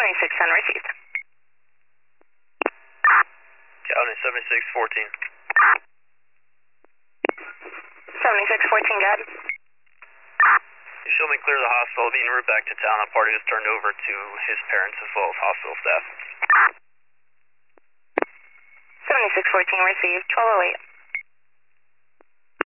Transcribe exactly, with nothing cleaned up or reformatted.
seventy-six ten received. County seventy-six fourteen. seventy-six fourteen, got it. You show me clear the hospital, being routed back to town. A party was turned over to his parents as well as hospital staff. seventy-six fourteen received, twelve oh eight.